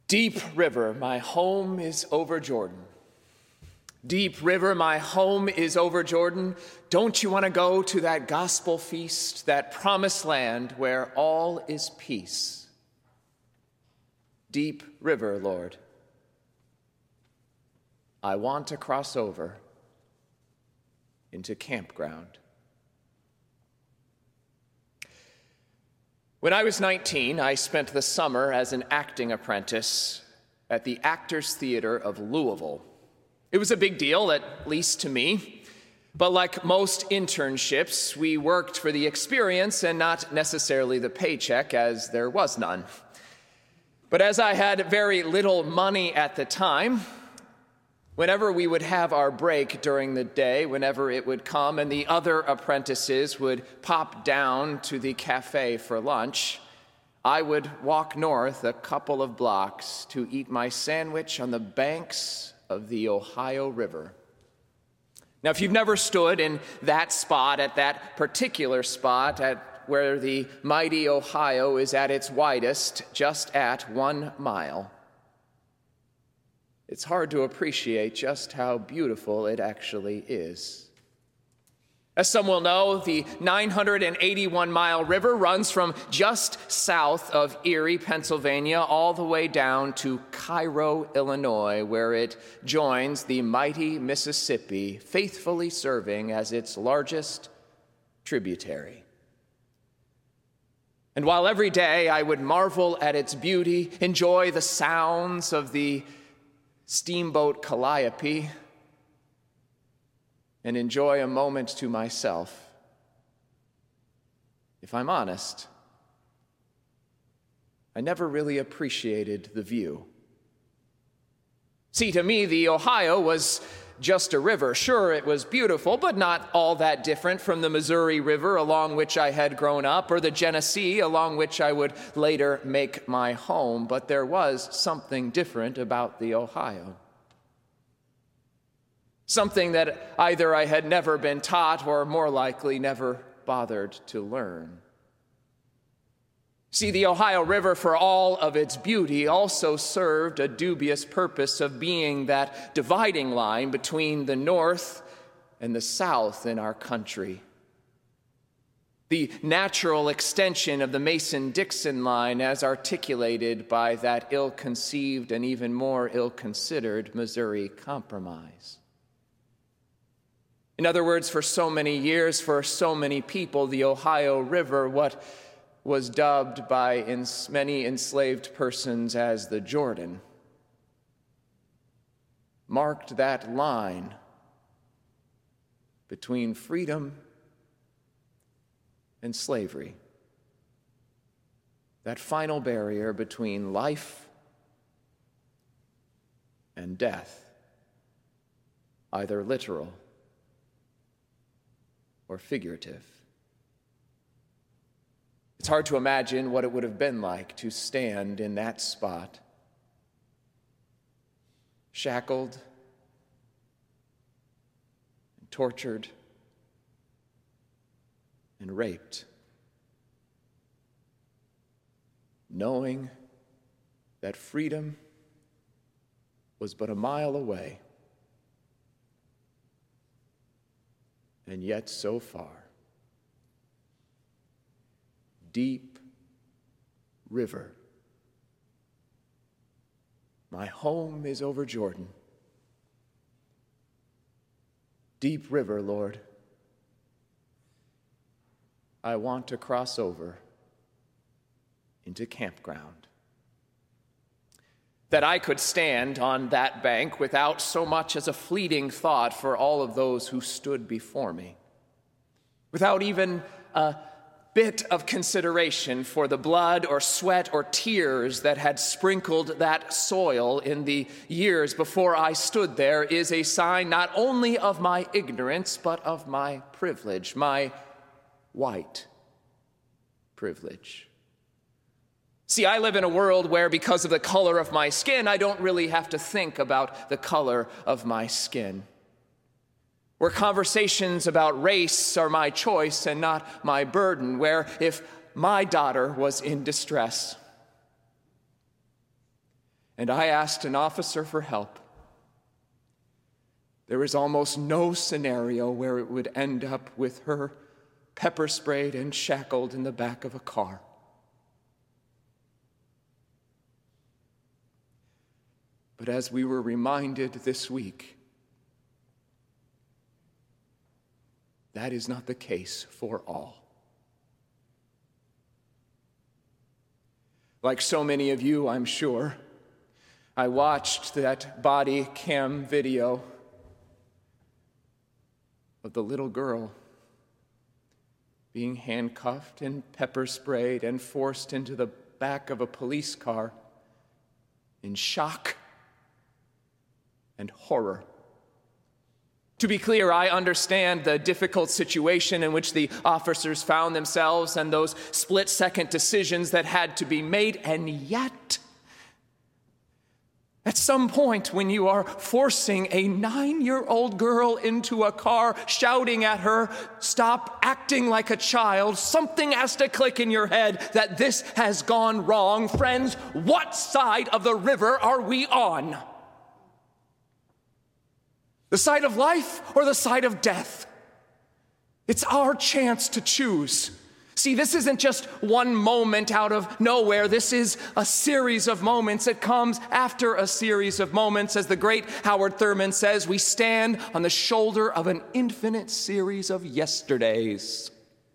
Deep river, my home is over Jordan. Deep river, my home is over Jordan. Don't you want to go to that gospel feast, that promised land where all is peace? Deep river, Lord, I want to cross over into campground. When I was 19, I spent the summer as an acting apprentice at the Actors Theater of Louisville. It was a big deal, at least to me, but like most internships, we worked for the experience and not necessarily the paycheck, as there was none. But as I had very little money at the time, whenever we would have our break during the day, whenever it would come and the other apprentices would pop down to the cafe for lunch, I would walk north a couple of blocks to eat my sandwich on the banks of the Ohio River. Now, if you've never stood in that spot, at that particular spot, at where the mighty Ohio is at its widest, just at 1 mile, it's hard to appreciate just how beautiful it actually is. As some will know, the 981-mile river runs from just south of Erie, Pennsylvania, all the way down to Cairo, Illinois, where it joins the mighty Mississippi, faithfully serving as its largest tributary. And while every day I would marvel at its beauty, enjoy the sounds of the steamboat Calliope, and enjoy a moment to myself, if I'm honest, I never really appreciated the view. See, to me, the Ohio was just a river. Sure, it was beautiful, but not all that different from the Missouri River along which I had grown up, or the Genesee along which I would later make my home. But there was something different about the Ohio. Something that either I had never been taught or more likely never bothered to learn. See, the Ohio River, for all of its beauty, also served a dubious purpose of being that dividing line between the North and the South in our country. The natural extension of the Mason-Dixon line as articulated by that ill-conceived and even more ill-considered Missouri Compromise. In other words, for so many years, for so many people, the Ohio River, what was dubbed by many enslaved persons as the Jordan, marked that line between freedom and slavery, that final barrier between life and death, either literal or figurative. It's hard to imagine what it would have been like to stand in that spot, shackled and tortured and raped, knowing that freedom was but a mile away, and yet so far. Deep river, my home is over Jordan. Deep river, Lord, I want to cross over into campground. That I could stand on that bank without so much as a fleeting thought for all of those who stood before me, without even a bit of consideration for the blood or sweat or tears that had sprinkled that soil in the years before I stood there, is a sign not only of my ignorance, but of my privilege, my white privilege. See, I live in a world where, because of the color of my skin, I don't really have to think about the color of my skin. Where conversations about race are my choice and not my burden. Where if my daughter was in distress, and I asked an officer for help. There is almost no scenario where it would end up with her pepper sprayed and shackled in the back of a car. But as we were reminded this week, that is not the case for all. Like so many of you, I'm sure, I watched that body cam video of the little girl being handcuffed and pepper sprayed and forced into the back of a police car in shock and horror. To be clear, I understand the difficult situation in which the officers found themselves and those split-second decisions that had to be made, and yet, at some point when you are forcing a 9-year-old girl into a car, shouting at her, "Stop acting like a child," something has to click in your head that this has gone wrong. Friends, what side of the river are we on? The side of life or the side of death? It's our chance to choose. See, this isn't just one moment out of nowhere. This is a series of moments. It comes after a series of moments. As the great Howard Thurman says, we stand on the shoulder of an infinite series of yesterdays.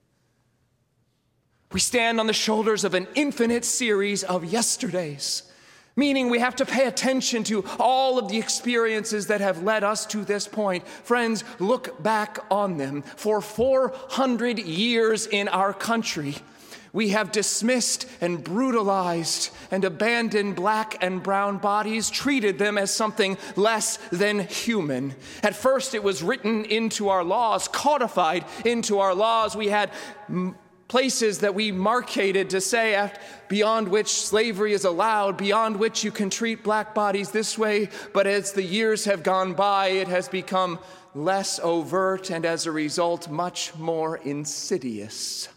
We stand on the shoulders of an infinite series of yesterdays. Meaning we have to pay attention to all of the experiences that have led us to this point. Friends, look back on them. For 400 years in our country, we have dismissed and brutalized and abandoned black and brown bodies, treated them as something less than human. At first, it was written into our laws, codified into our laws. We had places that we marcated to say beyond which slavery is allowed, beyond which you can treat black bodies this way. But as the years have gone by, it has become less overt and as a result, much more insidious.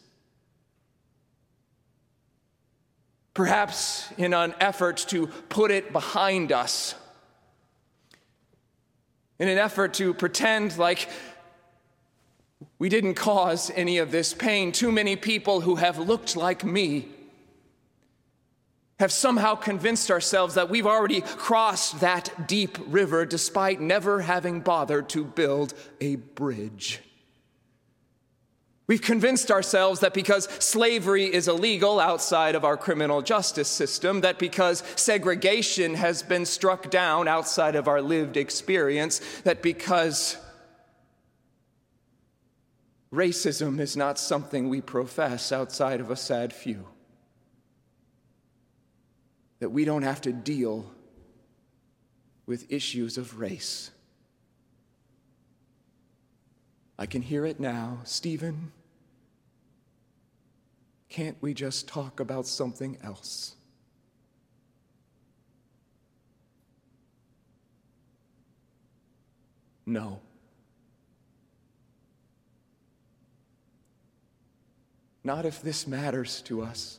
Perhaps in an effort to put it behind us, in an effort to pretend like we didn't cause any of this pain, too many people who have looked like me have somehow convinced ourselves that we've already crossed that deep river despite never having bothered to build a bridge. We've convinced ourselves that because slavery is illegal outside of our criminal justice system, that because segregation has been struck down outside of our lived experience, that because racism is not something we profess outside of a sad few, that we don't have to deal with issues of race. I can hear it now. Stephen, can't we just talk about something else? No. Not if this matters to us.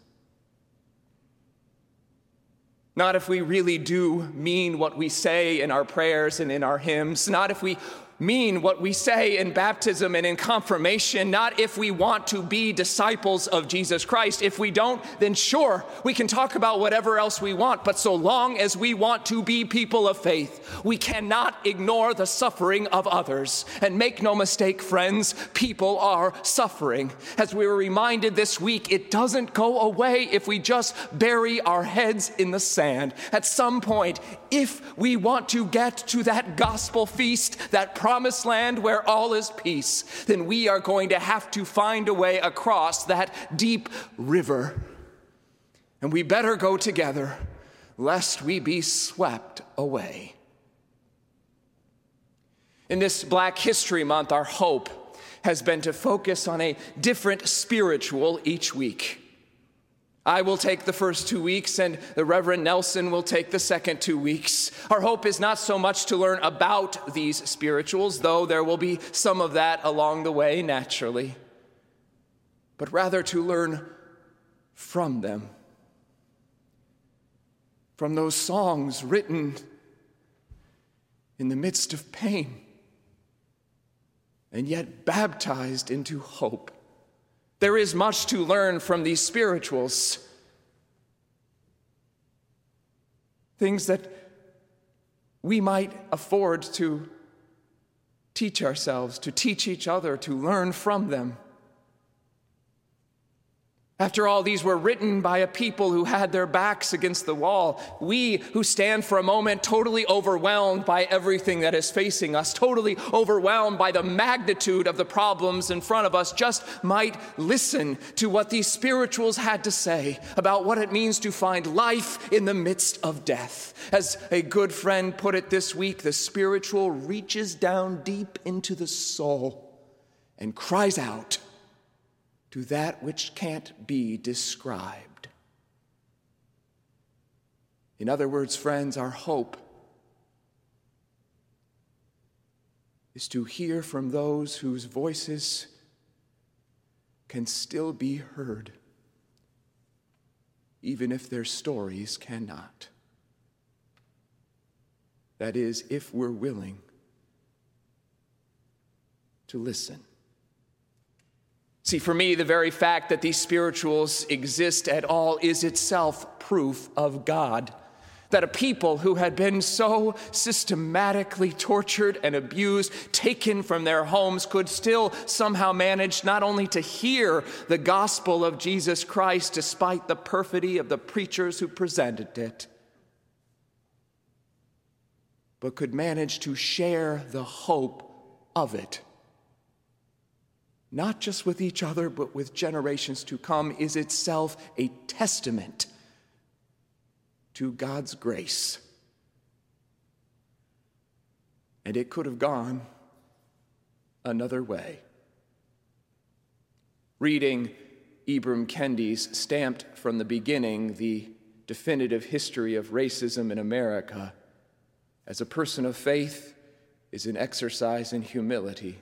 Not if we really do mean what we say in our prayers and in our hymns. Not if we mean what we say in baptism and in confirmation. Not if we want to be disciples of Jesus Christ. If we don't, then sure, we can talk about whatever else we want. But so long as we want to be people of faith, we cannot ignore the suffering of others. And make no mistake, friends, people are suffering. As we were reminded this week, it doesn't go away if we just bury our heads in the sand. At some point, if we want to get to that gospel feast, that promised land where all is peace, then we are going to have to find a way across that deep river. And we better go together, lest we be swept away. In this Black History Month, our hope has been to focus on a different spiritual each week. I will take the first 2 weeks, and the Reverend Nelson will take the second 2 weeks. Our hope is not so much to learn about these spirituals, though there will be some of that along the way naturally, but rather to learn from them. from those songs written in the midst of pain, and yet baptized into hope. There is much to learn from these spirituals. Things that we might afford to teach ourselves, to teach each other, to learn from them. After all, these were written by a people who had their backs against the wall. We who stand for a moment totally overwhelmed by everything that is facing us, totally overwhelmed by the magnitude of the problems in front of us, just might listen to what these spirituals had to say about what it means to find life in the midst of death. As a good friend put it this week, the spiritual reaches down deep into the soul and cries out to that which can't be described. In other words, friends, our hope is to hear from those whose voices can still be heard, even if their stories cannot. That is, if we're willing to listen. See, for me, the very fact that these spirituals exist at all is itself proof of God. That a people who had been so systematically tortured and abused, taken from their homes, could still somehow manage not only to hear the gospel of Jesus Christ despite the perfidy of the preachers who presented it, but could manage to share the hope of it, not just with each other, but with generations to come, is itself a testament to God's grace. And it could have gone another way. Reading Ibram Kendi's Stamped from the Beginning, the definitive history of racism in America, as a person of faith, is an exercise in humility.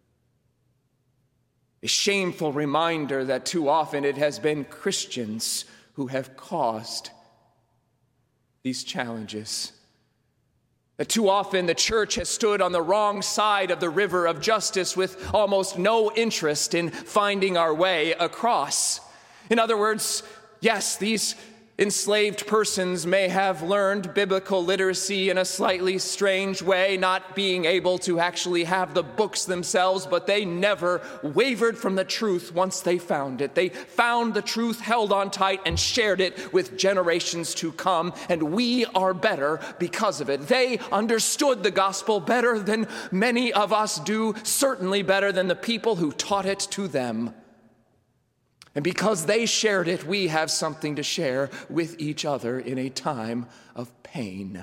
A shameful reminder that too often it has been Christians who have caused these challenges. That too often the church has stood on the wrong side of the river of justice with almost no interest in finding our way across. In other words, yes, these enslaved persons may have learned biblical literacy in a slightly strange way, not being able to actually have the books themselves, but they never wavered from the truth once they found it. They found the truth, held on tight, and shared it with generations to come, and we are better because of it. They understood the gospel better than many of us do, certainly better than the people who taught it to them. And because they shared it, we have something to share with each other in a time of pain.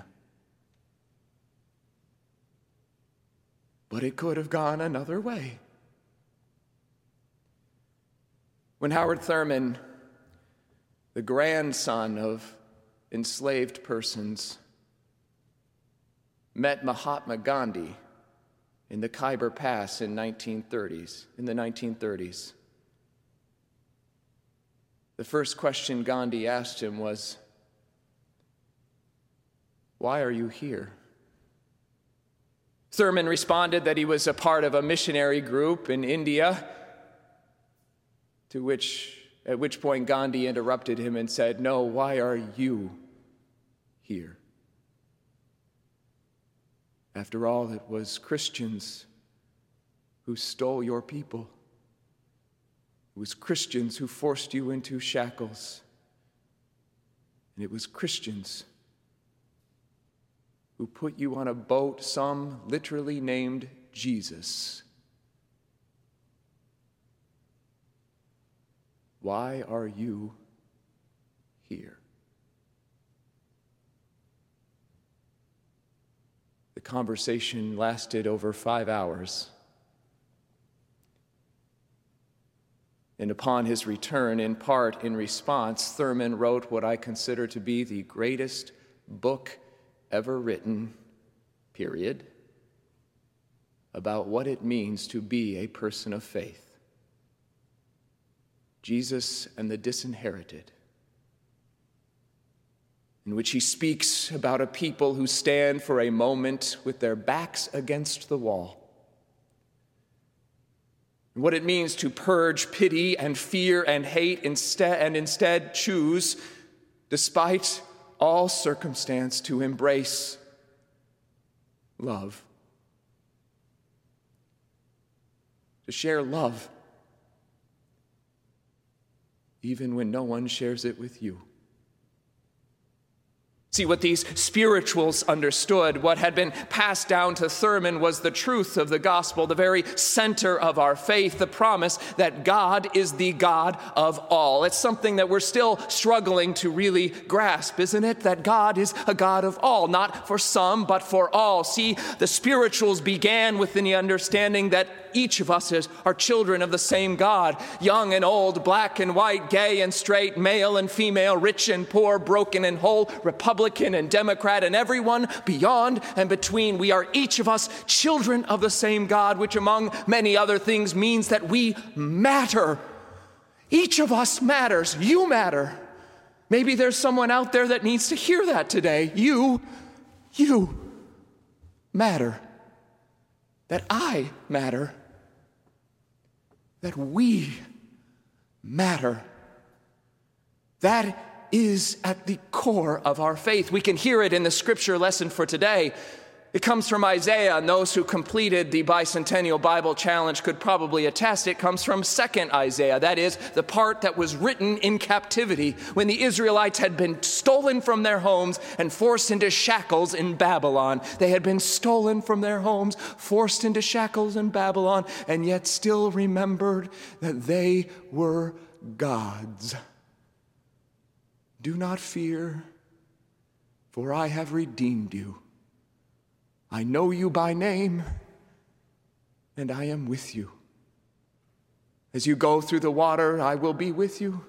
But it could have gone another way. When Howard Thurman, the grandson of enslaved persons, met Mahatma Gandhi in the Khyber Pass in the 1930s, the first question Gandhi asked him was, "Why are you here?" Thurman responded that he was a part of a missionary group in India, at which point Gandhi interrupted him and said, "No, why are you here?" After all, it was Christians who stole your people. It was Christians who forced you into shackles. And it was Christians who put you on a boat, some literally named Jesus. Why are you here? The conversation lasted over 5 hours. And upon his return, in part in response, Thurman wrote what I consider to be the greatest book ever written, period, about what it means to be a person of faith. Jesus and the Disinherited. in which he speaks about a people who stand for a moment with their backs against the wall. And what it means to purge pity and fear and hate instead choose, despite all circumstance, to embrace love. To share love, even when no one shares it with you. See, what these spirituals understood, what had been passed down to Thurman, was the truth of the gospel, the very center of our faith, the promise that God is the God of all. It's something that we're still struggling to really grasp, isn't it? That God is a God of all, not for some, but for all. See, the spirituals began with the understanding that each of us are children of the same God, young and old, black and white, gay and straight, male and female, rich and poor, broken and whole, Republican and Democrat, and everyone beyond and between. We are each of us children of the same God, which among many other things means that we matter. Each of us matters. You matter. Maybe there's someone out there that needs to hear that today. You matter. That I matter. That we matter. That is at the core of our faith. We can hear it in the scripture lesson for today. It comes from Isaiah, and those who completed the Bicentennial Bible Challenge could probably attest. It comes from 2nd Isaiah, that is, the part that was written in captivity when the Israelites had been stolen from their homes and forced into shackles in Babylon. They had been stolen from their homes, forced into shackles in Babylon, and yet still remembered that they were God's. Do not fear, for I have redeemed you. I know you by name, and I am with you. As you go through the water, I will be with you.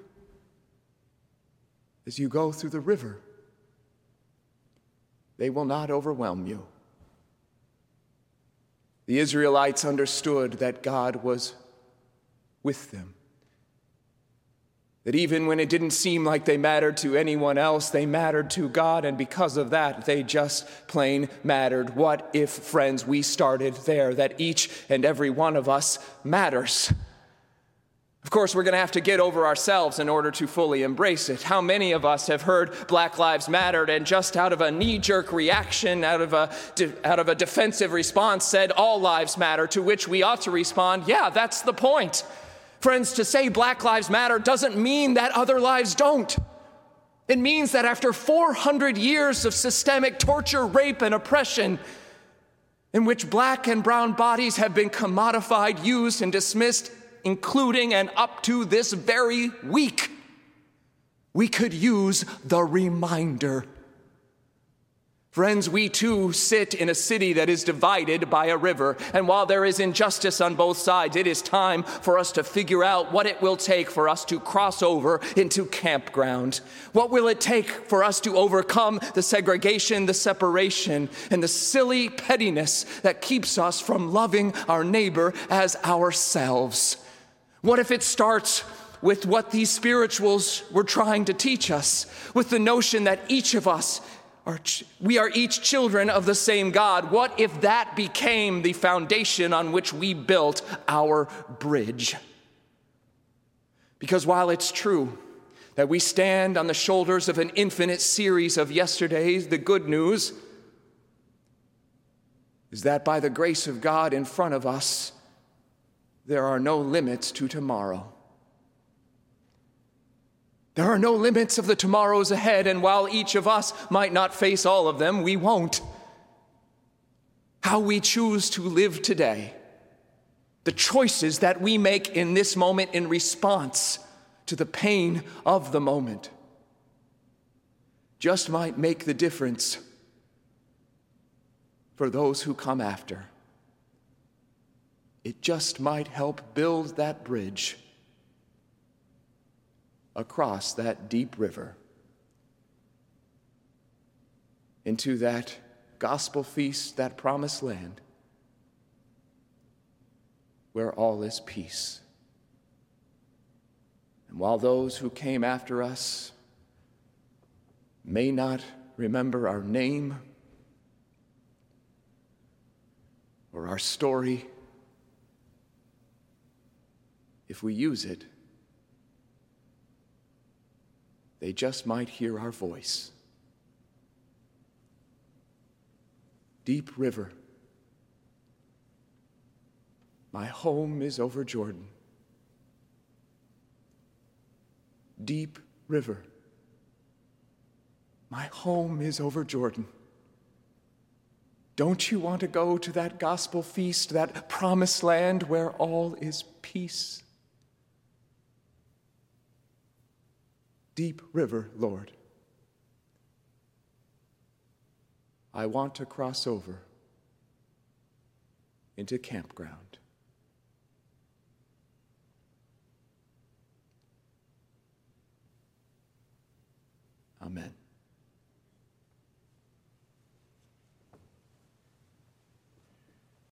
As you go through the river, they will not overwhelm you. The Israelites understood that God was with them. That even when it didn't seem like they mattered to anyone else, they mattered to God, and because of that, they just plain mattered. What if, friends, we started there, that each and every one of us matters? Of course, we're going to have to get over ourselves in order to fully embrace it. How many of us have heard Black Lives Matter and just out of a knee-jerk reaction, out of a defensive response said all lives matter, to which we ought to respond, yeah, that's the point. Friends, to say Black Lives Matter doesn't mean that other lives don't. It means that after 400 years of systemic torture, rape, and oppression, in which black and brown bodies have been commodified, used, and dismissed, including and up to this very week, we could use the reminder. Friends, we too sit in a city that is divided by a river, and while there is injustice on both sides, it is time for us to figure out what it will take for us to cross over into campground. What will it take for us to overcome the segregation, the separation, and the silly pettiness that keeps us from loving our neighbor as ourselves? What if it starts with what these spirituals were trying to teach us, with the notion that each of us we are each children of the same God? What if that became the foundation on which we built our bridge? Because while it's true that we stand on the shoulders of an infinite series of yesterdays, the good news is that by the grace of God in front of us, there are no limits to tomorrow. There are no limits of the tomorrows ahead, and while each of us might not face all of them, we won't. How we choose to live today, the choices that we make in this moment in response to the pain of the moment, just might make the difference for those who come after. It just might help build that bridge across that deep river into that gospel feast, that promised land where all is peace. And while those who came after us may not remember our name or our story, if we use it, they just might hear our voice. Deep river, my home is over Jordan. Deep river, my home is over Jordan. Don't you want to go to that gospel feast, that promised land where all is peace? Deep river, Lord, I want to cross over into campground. Amen.